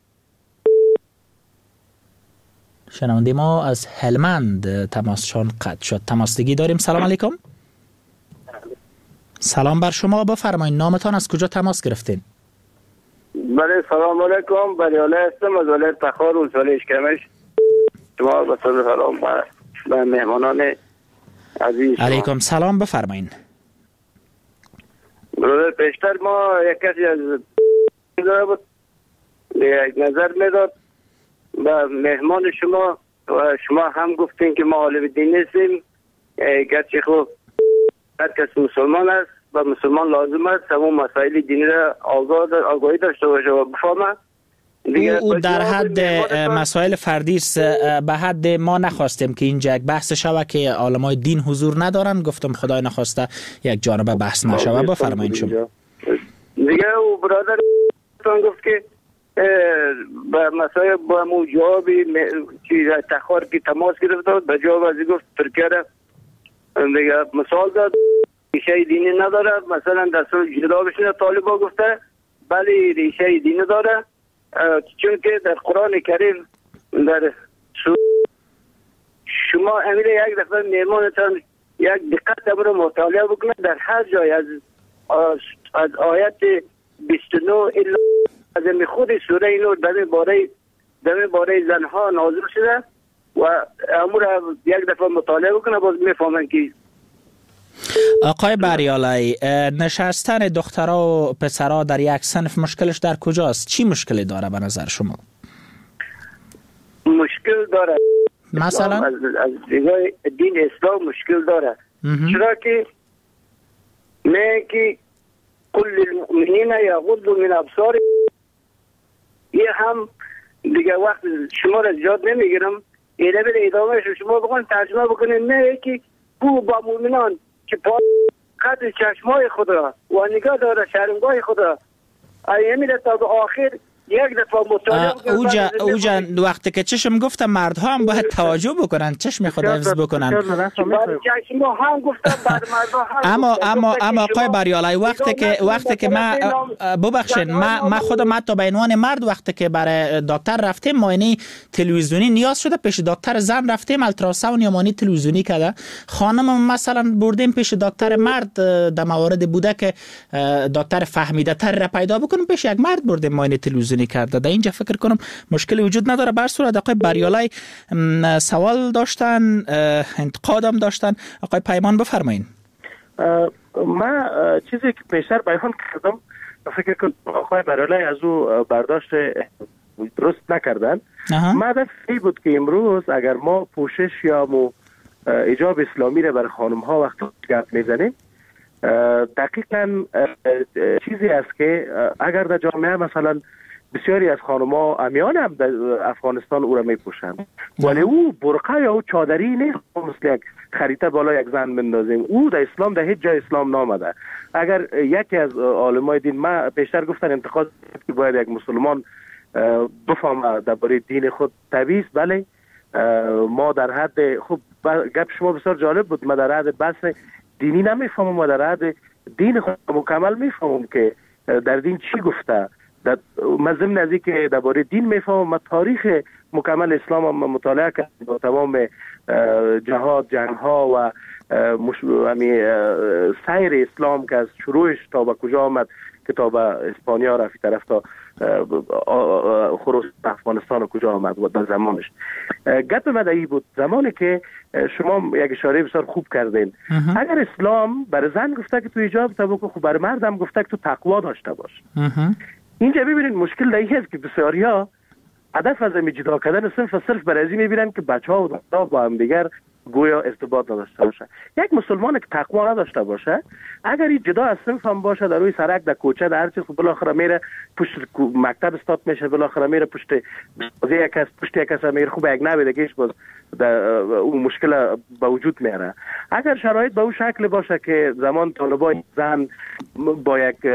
شنونده ما از هلمند تماسشان قطع شد. تماس دیگه داریم. سلام علیکم. سلام بر شما، بفرمایید نامتان، از کجا تماس گرفتین؟ بله سلام علیکم. بریاله هستم از ولایت تخار و سالیش کمش. شما با سلام به مهمانان عزیز. علیکم سلام، بفرمایید. برادر پیشتر ما یک کسی از داره بود یک نظر میداد و مهمان شما و شما هم گفتین که ما عالم دین نیستیم، گرچه خوب هر کس مسلمان است و مسلمان لازم است همون مسائل دینی را آگاهی داشته باشه و بفهمه. او در حد مسائل فردی است، به حد ما نخواستیم که اینجا یک بحث شوه که علمای دین حضور ندارن. گفتم خدای نخواسته یک جانبه بحث نشوه. بفرمایید شما. دیگه او برادر گفت که به مسائل با مو جوابی چیز تخار که تماس گرفت داد به جواب از گفت ترکیه را دیگه مثال داد ریشه دینی نداره. مثلا در سال جدا بشینه طالبا گفته بلی ریشه دینی داره، چون که در قرآن کریم در شما امیر یک دفعه میمانتان یک دقت رو مطالعه بکنه در هر جای از از آیت بیست و نه الا از خود سوره نور در باره در باره زنها نازل شده و امور یک دفعه مطالعه بکنه باز میفهمن که. آقای بریالای، نشستن دخترها و پسرها در یک صنف مشکلش در کجاست؟ چی مشکلی داره به نظر شما؟ مشکل داره مثلا از از دیگه دین اسلام مشکل داره. چرا که نه که کل المؤمنین یغضوا من ابصارهم، یه هم دیگه وقت شما را زیاد نمیگیرم، اینه بده ادامه شما بخون ترجمه بکنید. نه که او با مؤمنان که پا قد چشمای خود را و نگاه داره شرمگاه خود را ایمیده تا به آخر یک دفعه مطالعه اوجا اوجا وقتی که چشم گفتم مردها هم باید توجه بکنن، چشم خود حفظ بکنن. اما اما اما آقای بریالای، وقتی که وقتی که ما ببخشید ما ما خودم حتی به عنوان مرد وقتی که برای دکتر رفتیم معاینه تلویزیونی نیاز شده پیش دکتر زن رفتیم التراساوند یا معاینه تلویزیونی کرده، خانم مثلا بردیم پیش دکتر مرد در موارد بوده که دکتر فهمیده تر را پیدا بکنیم پیش یک مرد بردیم معاینه تلویزیونی کرده. در اینجا فکر کنم مشکلی وجود نداره. بر صورت آقای بریالای سوال داشتن، انتقادم داشتن. آقای پیمان بفرمایید. من چیزی که پیشتر بیان کردم فکر کنم آقای بریالای از او برداشت درست نکردن. من دفعی بود که امروز اگر ما پوشش یا مو حجاب اسلامی را بر خانم ها وقت گپ میزنیم، دقیقاً چیزی است که اگر در جامعه مثلا بسیاری از خانم‌ها امیان هم در افغانستان او را میپوشند، ولی او برقه یا او چادری نیست مثل یک خریطه بالا یک زن بندازیم. او در اسلام در هیچ جای اسلام نامده. اگر یکی از عالمای دین، ما پیشتر گفتن انتقاد که باید یک مسلمان بفهمه درباره دین خود طبیعی است، بله ما در حد خوب گپ شما بسیار جالب بود، ما در حد بحث دینی نمیفهمم، ما در حد دین خود مکمل میفهمم که در دین چی گفته. من ضمن از اینکه درباره دین میفهمم، من تاریخ مکمل اسلام هم مطالعه کردم با تمام جهاد، جنگ ها و سیر اسلام که از شروعش تا به کجا آمد که تا به اسپانیا رفت طرف تا خروس افغانستان و کجا آمد و در زمانش. گپ مدعی بود زمانی که شما یک اشاره بسیار خوب کردین. اگر اسلام برای زن گفته که تو حجاب تا بکن، خب برای مرد هم گفته که تو تقوا داشته باش. اینجا ببینید مشکل در این است که بسیاریا هدف از می جدا کردن صرف و صرف برای این میبینن که بچه ها و دخترها با هم دیگر گویا ارتباط نداشته باشه. یک مسلمان که تقوا نداشته باشه، اگر این جدا از صنف هم باشه، در روی سرک، در کوچه، در هر چیز، بالاخره میره پشت مکتب استاد میشه، بالاخره میره پشت بازی یک کس، پشت یک کس میره، خوب یک نبیدگیش باز اون مشکل به وجود میاره. اگر شرایط به اون شکل باشه که زمان طالبای زن با یک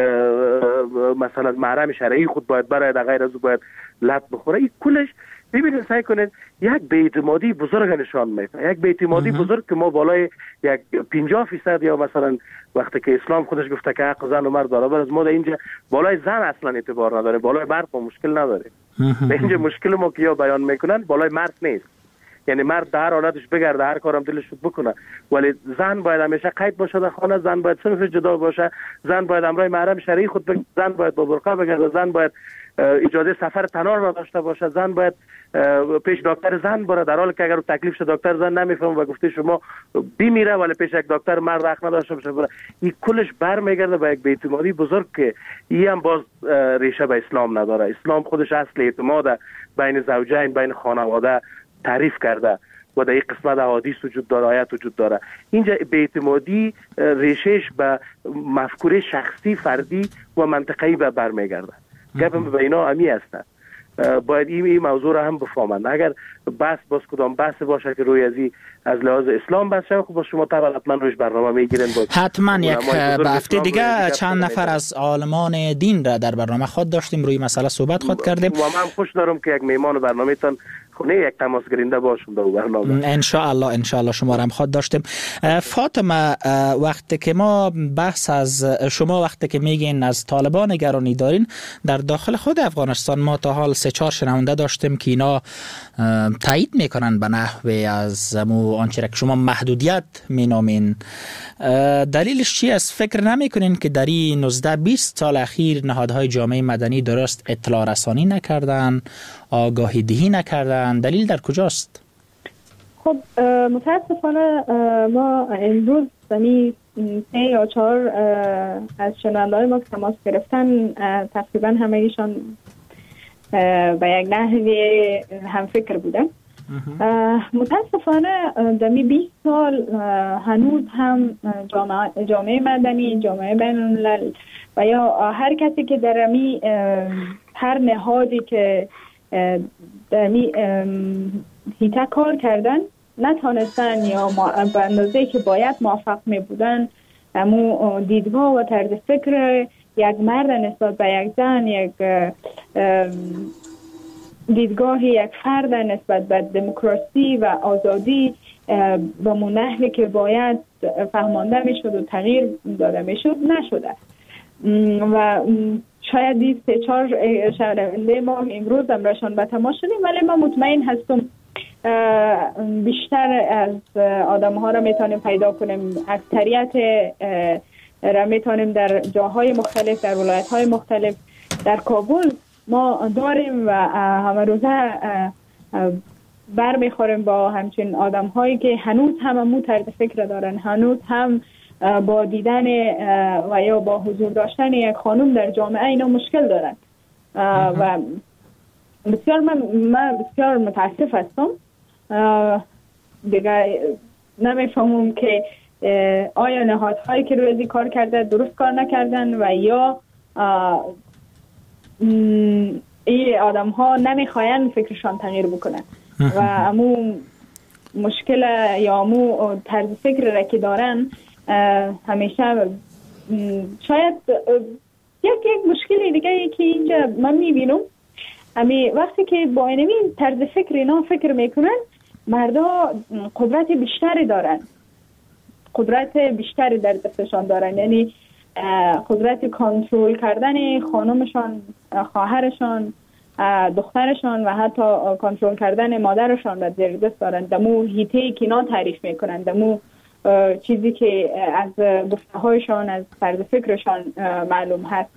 مثلا محرم شرعی خود باید برای در غیر از او باید لط بخوره، این کلش ببینید سعی کنید یک بی‌اعتمادی بزرگ نشان میده، یک بی‌اعتمادی بزرگ که ما بالای یک پنجاه فیصد یا مثلا وقتی که اسلام خودش گفته که حق زن و مرد برابر است، ما در اینجا بالای زن اصلا اعتبار نداره، بالای مرد ما مشکل نداره. اینجا مشکل ما که یا بیان میکنن بالای مرد نیست، یعنی مرد در حالتش بگرده، هر کارم دلش بکنه، ولی زن باید همیشه قید باشه در خانه، زن باید صنف جدا باشه، زن باید امرای محرم شرعی خود بگرده، زن باید با برقع بگرده، زن باید اجازه سفر تنها نداشته باشه، زن باید پیش دکتر زن بره، در حالی که اگر تکلیف شد دکتر زن نمیفهمه و گفته شما بمیره، ولی پیش یک دکتر مرد حق نداشته باشه بره. این کلش برمیگرده به یک بی‌اعتمادی بزرگ که این هم باز ریشه به اسلام نداره. اسلام خودش اصل اعتماد بین زوجین، بین خانواده تعریف کرده و در این قسمت احادیث وجود داره، آیات وجود داره. اینجا بی‌اعتمادی ریشهش به مفکوره شخصی، فردی و منطقه‌ای به برمیگرده. گفتم به اینا امی هستن، باید این, این موضوع را هم بفهمند. اگر بحث باز کدام بحث باشه که روی ازی از لحاظ اسلام بحث شد، خب با شما طبعا حتما روش برنامه میگیرن. حتما یک به هفته دیگه چند نفر از عالمان دین را در برنامه خود داشتیم، روی مسئله صحبت خود کردیم و من خوش دارم که یک میهمان برنامه تان خونه یک تماس گرینده باشم در برنامه. ان شاء الله ان شاء الله شما را هم خود داشتیم. فاطمه، وقتی که ما بحث از شما وقتی که میگین از طالبان نگرانی دارین، در داخل خود افغانستان ما تا حال سه چهار شنونده داشتیم که اینا تایید میکنن به نحوی از مو آنچه که شما محدودیت مینامین. دلیلش چی است؟ فکر نمیکنین که در این نوزده بیست سال اخیر نهادهای جامعه مدنی درست اطلاع رسانی نکردن، آگاهی دهی نکردن؟ دلیل در کجاست؟ خب متاسفانه ما امروز زمین سه یا چهار از شنونده‌های ما که تماس گرفتن تقریبا همه‌ایشان به یک نحوی هم فکر بودن. متاسفانه دمی بیست سال هنوز هم جامعه, جامعه مدنی، جامعه بین الملل و یا هر کسی که در امی هر نهادی که در می هیته کار کردن نتانستن یا به اندازه‌ای که باید موفق می بودن امو دیدگاه و طرز فکر یک مرد نسبت به یک زن، یک دیدگاه یک فرد نسبت به دموکراسی و آزادی به منحنی که باید فهمانده می شد و تغییر داده می شد نشده. و شاید دید سه چهار شنونده ما امروز هم راشان به تماس شدیم، ولی ما مطمئن هستم بیشتر از آدم ها را میتونیم پیدا کنیم. اکثریت را میتونیم در جاهای مختلف، در ولایت های مختلف، در کابل ما داریم و همه روزه بر میخوریم با همچین آدم هایی که هنوز هم همون طرز فکر دارن، هنوز هم با دیدن و یا با حضور داشتن یک خانم در جامعه اینا مشکل دارن و بسیار من, من بسیار متاسف هستم. دیگه نمیفهمم که آیا نهادهایی که روی کار کرده درست کار نکردن و یا این آدم ها نمیخواین فکرشان تغییر بکنن و امو مشکل یا امو طرز فکر را که دارن همیشه شاید یک یک مشکلی دیگه که اینجا من میبینم، امی وقتی که با اینمی طرز فکر اینا فکر میکنن، مردا قدرت بیشتری دارن، قدرت بیشتری در دستشان دارن، یعنی قدرت کنترل کردن خانمشان، خواهرشان، دخترشان و حتی کنترل کردن مادرشان را در دست دارن. دمو هیته که اینا تعریف میکنن، دمو چیزی که از گفته هایشان، از طرز فکرشان معلوم هست.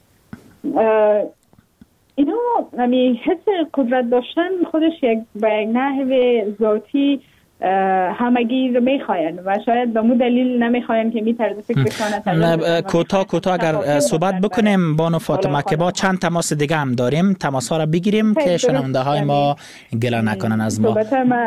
اینا همی حس قدرت داشتن خودش یک به یک نحو ذاتی همگی رو میخواین و شاید به مو دلیل نمیخواین که می طرز فکرشان کوتاه کوتاه اگر صحبت بکنیم بانو فاطمه که با چند تماس دیگه هم داریم، تماس ها را بگیریم که شنونده های ما گله نکنن از ما.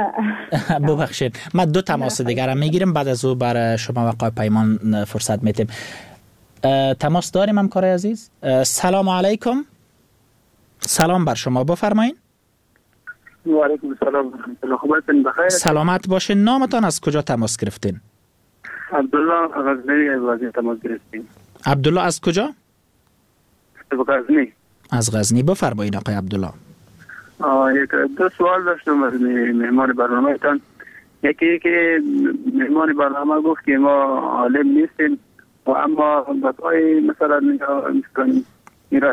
ببخشید ما دو تماس دیگه را میگیریم، بعد از او برای شما و آقای پیمان فرصت میتیم. تماس داریم همکار عزیز. سلام علیکم. سلام بر شما، بفرمایید. و علیکم السلام. خبرتون بخیر؟ سلامت باشین. نامتان از کجا تماس گرفتین؟ عبدالله غزنی از غزنی تماس گرفتیم. عبدالله از کجا؟ از غزنی. از غزنی. بفرمایید آقای عبدالله. یک دو سوال داشتم از مهمان برنامه‌تان. یکی که مهمان برنامه گفت که ما عالم نیستیم و اما بقای مثلا مثلا میرا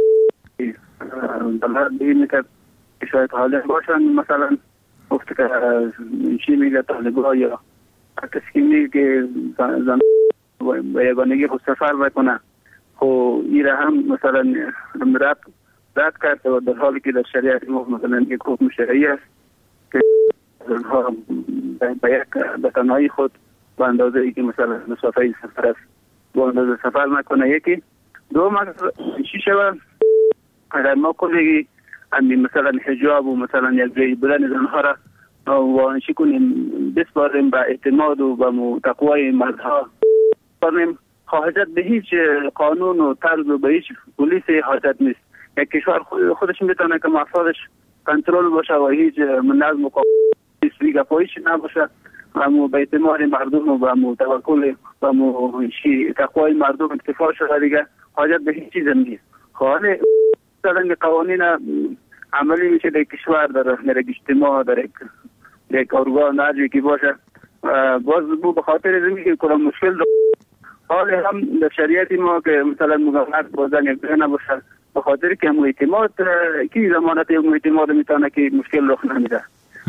دلار دین که شاید عالم باشن، مثلا گفت که چی میگه طالبا یا کسی که میگه که زن و یگانگی خود سفر بکنه خو ایره هم مثلا رد رد کرد و در حالی که در شریعت ما مثلا یک حکم شرعی است که زنها به یک به تنهایی خود به اندازه ای که مثلا مسافه سفر است به اندازه سفر نکنه. یکی دوم چی شود اگر ما کلگی امی مثلا حجاب و مثلا یک جای بلند زنها را وانشی کنیم بسپاریم به اعتماد و به تقوای مردها کنیم، حاجت به هیچ قانون و طرز و به هیچ پلیس حاجت نیست. یک کشور خودش میتونه که مفادش کنترل باشه و هیچ نظم و قانون گپایش نباشه و به اعتماد مردم و به توکل و تقوای مردم اکتفا شده دیگه حاجت به هیچ چیز نیست. حالا مثلا قوانین عملی میشه در کشور در یک اجتماع در یک ارگان نجوی که باشه باز بو به خاطر زمین که کلا مشکل داره. حالا هم در شریعت ما که مثلا مقاومت بازن یک دیگه نباشه به خاطر که هم اعتماد کی زمانت یک اعتماد میتونه که مشکل رخ نمیده.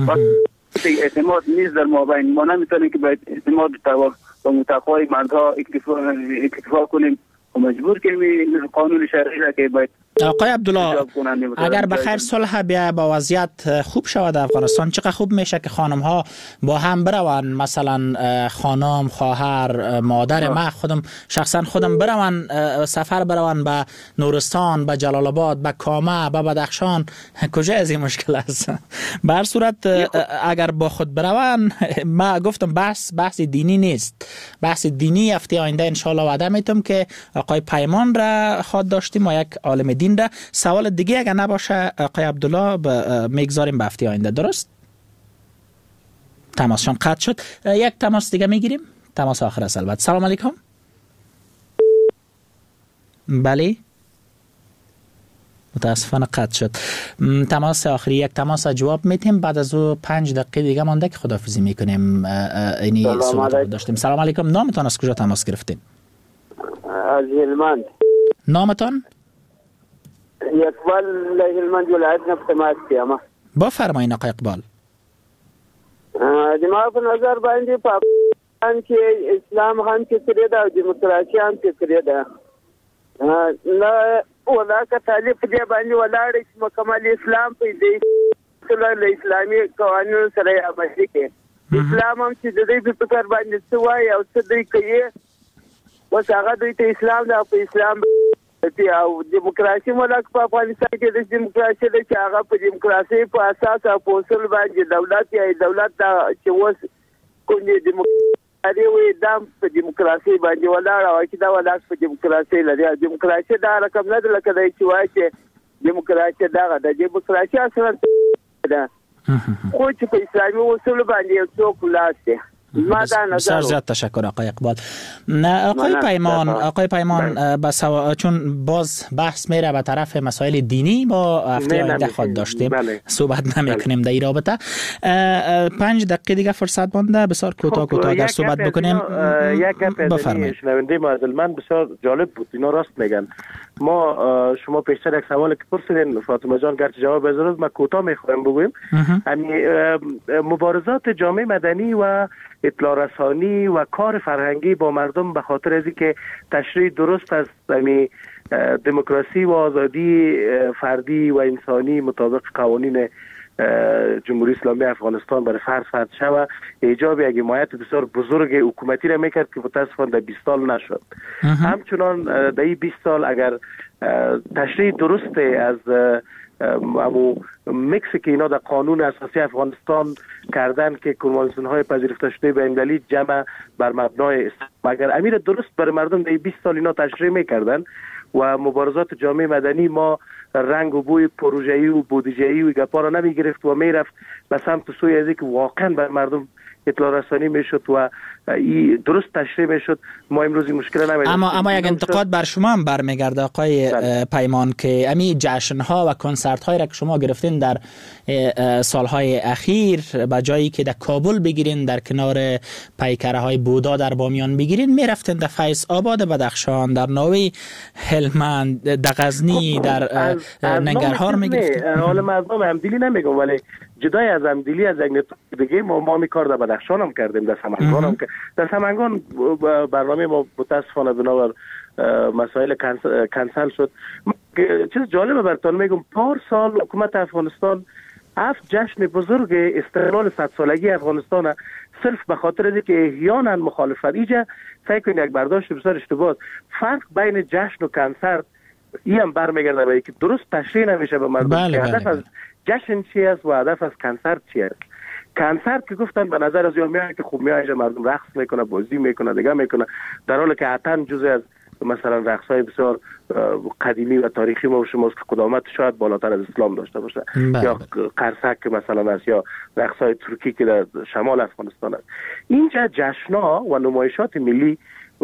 اعتماد نیست در مابین ما نمیتونه که باید اعتماد با متقوای مردها اکتفا کنیم و مجبور کنیم قانون شرعی را که باید. آقای عبدالله اگر بخیر صلح بیا با وضعیت خوب شود در افغانستان، چقدر خوب میشه که خانم ها با هم برون، مثلا خانم خواهر مادر ما خودم شخصا خودم برون سفر برون به نورستان، به جلال آباد، به کامه، به بدخشان. کجا از این مشکل است؟ به هر صورت اگر با خود برون، ما گفتم بحث بحث دینی نیست، بحث دینی هفته آینده ان شاء الله وعده میتم که آقای پیمان را خواد داشتیم و یک عالم دین را. سوال دیگه اگر نباشه آقای عبدالله میگذاریم به هفته آینده. درست؟ تماسشان قطع شد. یک تماس دیگه میگیریم، تماس آخر است البته. سلام علیکم. بله متاسفانه قطع شد. تماس آخری یک تماس جواب میتیم، بعد از او پنج دقیقه دیگه مونده که خداحافظی میکنیم. اینی صحبت داشتیم. سلام علیکم. نامتان از کجا تماس گرفتین؟ از هلمند. نامتان؟ اقبال هلمند ولایت نفتماس کیما. بفرمایید آقای اقبال. ما په نظر باندې په افغانستان کې اسلام هم فکري ده او دیموکراسي هم فکري ده. نه ولاکه طالب دې باندې ولاړ چې مکمل اسلام په دې سره اسلامي قوانینو سره عملي کوي. اسلام هم چې د دې په فکر باندې څه وایي او څه دوی کوي اوس هغه دوی ته اسلام ده په اسلام او دیموکراسي ملک په افغانستان کې د دیموکراسي د چې هغه په دیموکراسي په اساس او په اصول باندې دولت یا دولت دا چې اوس کومې دیموکراسي وي دا په دیموکراسي باندې ولاړ او چې دا ولاړ په دیموکراسي لري. دیموکراسي دا رقم نه ده لکه دی چې وایي چې دیموکراسي دغه د دیموکراسي اصلا ده خو چې په اسلامي اصول باندې یو څوک ولاړ دی. بسیار زیاد تشکر آقای اقبال. آقای پیمان آقای پیمان بس چون باز بحث میره به طرف مسائل دینی با هفته آینده خود داشتیم صحبت نمیکنیم در این رابطه. پنج دقیقه دیگه فرصت مونده، بسیار کوتاه کوتاه اگر صحبت بکنیم. بفرمایید. شنونده معزز من بسیار جالب بود، اینا راست میگن. ما شما پیشتر یک سوال که پرسیدین فاطمه جان گرچه جواب بزرگ ما کوتاه میخوایم بگویم. یعنی مبارزات جامعه مدنی و اطلاع رسانی و کار فرهنگی با مردم به خاطر از اینکه تشریح درست از یعنی دموکراسی و آزادی فردی و انسانی مطابق قوانین جمهوری اسلامی افغانستان برای فرد فرد شود ایجاب یک حمایت بسیار بزرگ حکومتی را میکرد که متاسفانه در بیست سال نشد. همچنان در این بیست سال اگر تشریح درست از امو میکسی که اینا در قانون اساسی افغانستان کردن که کنوانسیون های پذیرفته شده بین المللی جمع بر مبنای اسلام، اگر امیر درست برای مردم در بیست سال اینا تشریح میکردن و مبارزات جامعه مدنی ما رنگ و بوی پروژه‌ای و بودجه‌ای و گپا را نمیگرفت و میرفت به سمت سوی از اینکه واقعا بر مردم اطلاع رسانی میشد و ای درست تشریح میشد، ما امروز این مشکل نمیدیم. اما اما یک انتقاد بر شما هم برمیگرده آقای بله. پیمان، که امی جشن ها و کنسرت هایی را که شما گرفتین در سالهای اخیر به جایی که در کابل بگیرین، در کنار پیکره های بودا در بامیان بگیرین، میرفتین در فیض آباد بدخشان، در ناوی هلمند، در غزنی، در ننگرهار میگرفتین. حالا مردم همدلی نمیگم، ولی جدای از همدلی از یک دیگه ما ما می کار در بدخشان هم کردیم، در سمنگان هم که در سمنگان برنامه ما متاسفانه بنابر مسائل کنسل شد. چیز جالبه براتون میگم، پار سال حکومت افغانستان هفت جشن بزرگ استقلال صد سالگی افغانستان صرف به خاطر اینکه احیانا مخالفت ایجا سعی کنید یک برداشت بسیار اشتباه. فرق بین جشن و کنسرت این هم برمیگرده به اینکه درست تشریح نمیشه به مردم بله که بله هدف بله. از جشن چی است و هدف از کنسرت چی است. کنسرت که گفتن به نظر از یا میاد که خوب میاد مردم رقص میکنه، بازی میکنه، دیگه میکنه، در حالی که حتما جزء از مثلا رقص‌های بسیار قدیمی و تاریخی ما شماست که قدامت شاید بالاتر از اسلام داشته باشه، بله. یا قرصک که مثلا است، یا رقص‌های ترکی که در شمال افغانستان است. اینجا جشن‌ها و نمایشات ملی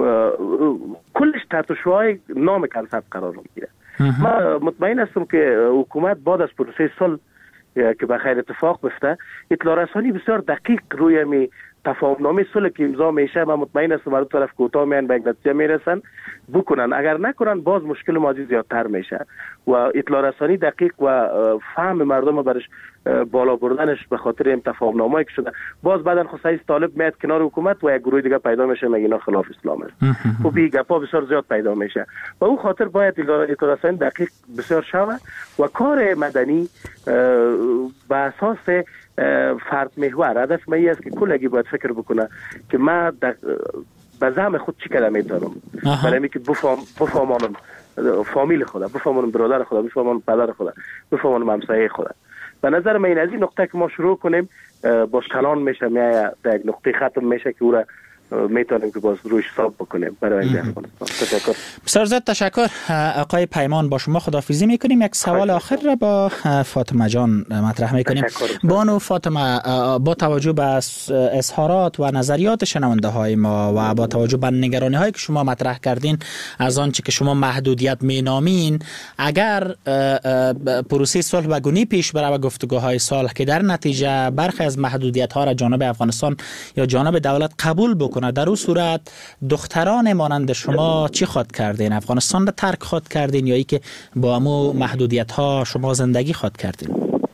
کلش تحت شعاع نام کنسرت قرار میگیره. ما مطمئن هستم که حکومت بعد از پروسه صلح که به خیر اتفاق بفته، اطلاع رسانی بسیار دقیق روی می تفاهمنامه صلح که امضا میشه، من مطمئن هستم هر دو طرف کوتاه میان به یک نتیجه میرسن بکنن. اگر نکنن باز مشکل ماضی زیادتر میشه و اطلاع رسانی دقیق و فهم مردم برش بالا بردنش به خاطر این تفاهمنامه‌ای که شده، باز بعدن خصوصا طالب میاد کنار حکومت و یک گروه دیگه پیدا میشه میگه اینا خلاف اسلام است. خب این گپا بسیار زیاد پیدا میشه و اون خاطر باید اطلاع رسانی دقیق بسیار شود و کار مدنی به اساس فرد محور. هدف من است که کلگی باید فکر بکنه که من به زعم خود چی کردم میتونم، برای اینکه بفهم بفهمانم فامیل خودم، بفهمانم برادر خودم، بفهمانم پدر خودم، بفهمانم همسایه خودم. به نظر من این از این نقطه که ما شروع کنیم باز کلان میشه، میایه در یک نقطه ختم میشه که او را میتونیم که باز روش حساب بکنیم برای این افغانستان. تشکر. بسیار زیاد تشکر آقای پیمان. با شما خداحافظی میکنیم. یک سوال آخر را با فاطمه جان مطرح میکنیم. بانو فاطمه، با توجه به اظهارات و نظریات شنونده های ما و با توجه به نگرانی هایی که شما مطرح کردین از آنچه که شما محدودیت مینامین، اگر پروسه صلح و گونی پیش بره و گفتگوهای صلح که در نتیجه برخی از محدودیت ها را جانب افغانستان یا جانب دولت قبول بکنه، در اون صورت دختران مانند شما چی خواد کردین؟ افغانستان را ترک خواد کردین یا ای که با امو محدودیت ها شما زندگی خواد کردین؟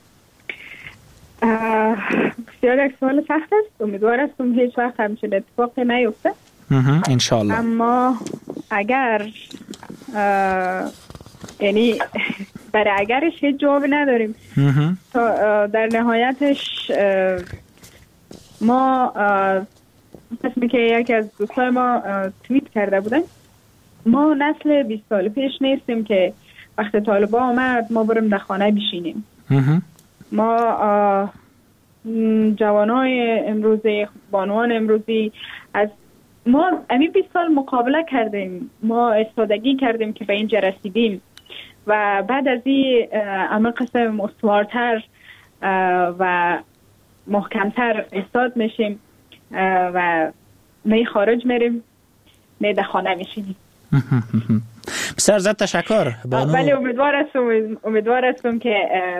بسیار یک سوال سخت است. امیدوار هستم هیچ وقت همچین اتفاقی نیفته انشالله. اما اگر یعنی برای اگرش هیچ جوابی نداریم. تا در نهایتش ما قسمی که یکی از دوستای ما توییت کرده بودن، ما نسل بیست سال پیش نیستیم که وقت طالبا آمد ما بریم در خانه بشینیم. ما جوانای امروزی، بانوان امروزی، از ما امی بیست سال مقابله کردیم، ما استادگی کردیم که به اینجا رسیدیم و بعد از این اما قسم استوارتر و محکمتر استاد میشیم و می خارج میریم، می در خانه میشینیم. بسیار زیاد تشکر بانو. ولی امیدوار هستم امیدوار هستم که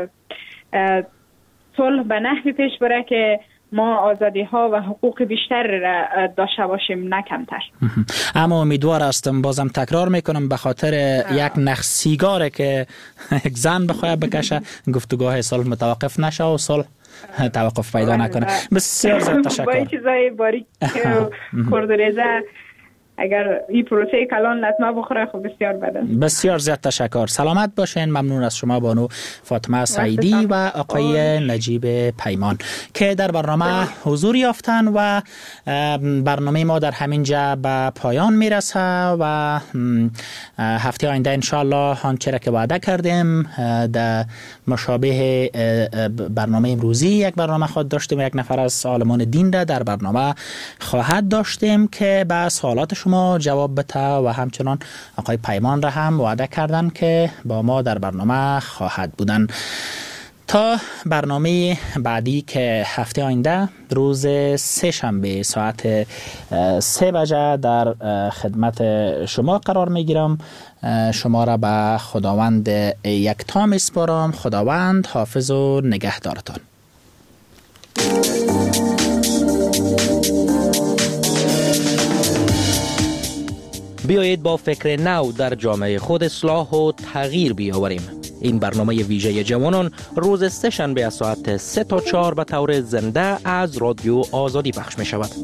صلح به نحوی پیش بره که ما آزادی ها و حقوق بیشتر را داشته باشیم، نه کمتر. اما امیدوار هستم، بازم تکرار میکنم، به خاطر یک نخ سیگاره که یک زن بخواه بکشه گفتگوهای صلح متوقف نشه و صلح توقف پیدا نکنه. بسیار زیاد تشکر. با این چیزای باریک که خورد ریزه اگر این پروسه کلان لطمه بخوره خب بسیار بد است. بسیار زیاد تشکر. سلامت باشین. ممنون از شما بانو فاطمه سعیدی و آقای نجیب پیمان که در برنامه حضور یافتن و برنامه ما در همینجا به پایان میرسه و هفته آینده انشالله آنچه را که وعده کردیم در مشابه برنامه امروزی یک برنامه خود داشتیم و یک نفر از عالمان دین را در برنامه خواهد داشتیم که به سوالات شما جواب بده و همچنان آقای پیمان را هم وعده کردن که با ما در برنامه خواهد بودن. تا برنامه بعدی که هفته آینده روز سه شنبه ساعت سه بجه در خدمت شما قرار میگیرم. شما را به خداوند یکتا میسپارم. خداوند حافظ و نگهدارتان. بیایید با فکر نو در جامعه خود اصلاح و تغییر بیاوریم. این برنامه ویژه جوانان روز سه شنبه از ساعت سه تا چهار به طور زنده از رادیو آزادی پخش می شود.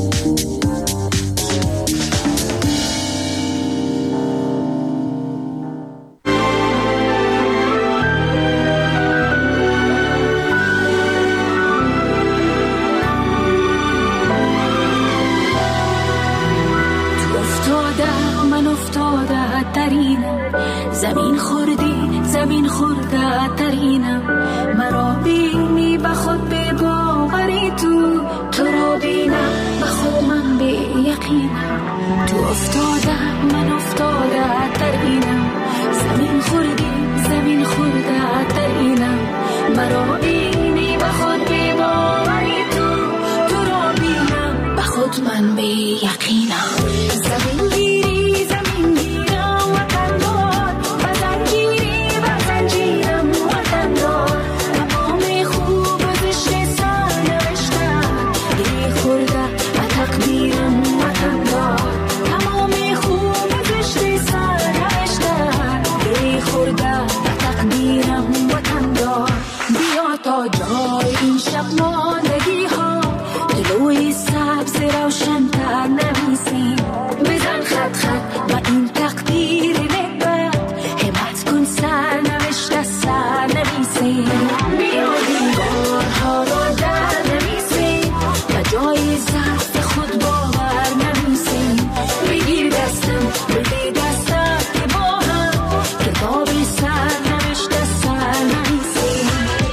زمین خوردی زمین خورده ترینم مرا بینی به خود به باوری تو تو را بینم به خود من به یقینم تو افتاده من افتاده ترینم زمین خوردی زمین خورده ترینم مرا بینی به خود به باوری تو تو را بینم به خود من به یقینم زمین گیری زمین گیرم وطن دار بزنگیری بزنجیرم وطن دار تمام خوب زشت سر نوشتم گری خورده و تقدیرم وطن دار تمام خوب زشت سر نوشتم گری خورده و تقدیرم وطن دار بیا تا جای این شب ماندگی ها دلوی سبز روشن تر نمیسیم بزن خط خط و این تقدیر نبود همت کن سر نوشته سر نمیسیم بیا دیوارها را در نمیسیم و جای ضعف خود باور نمیسیم بگیر دستم بده دستم که با هم کتابی سر نوشته سر نمیسیم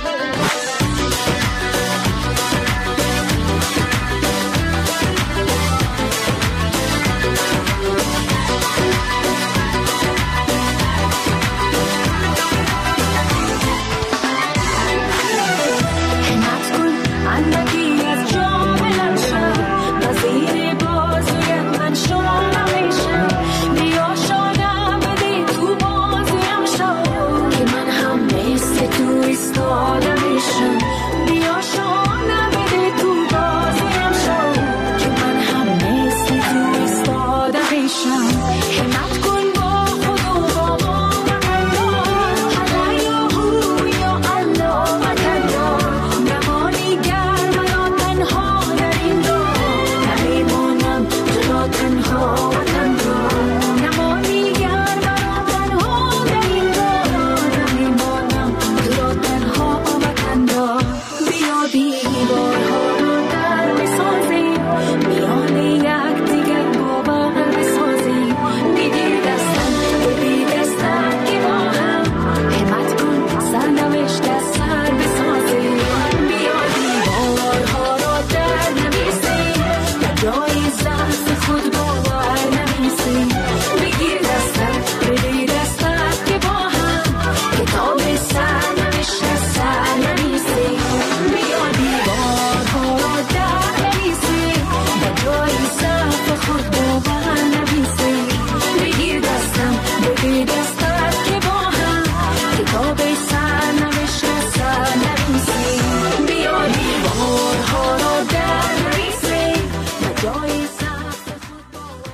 همت کن اندکی از جا بلند شم و زیر بازویت من شما میشم بیا شانم بده تو بازویم شو که من هم مثل تو ایستاده میشم بیا شانم بده تو بازویم شو که من هم مثل تو ایستاده میشم همت کن با خود و با ما وطن دار هلا یا هو یا الله وطن دار نمانی گر مرا تنها در این راه نمیمانم تو را تنها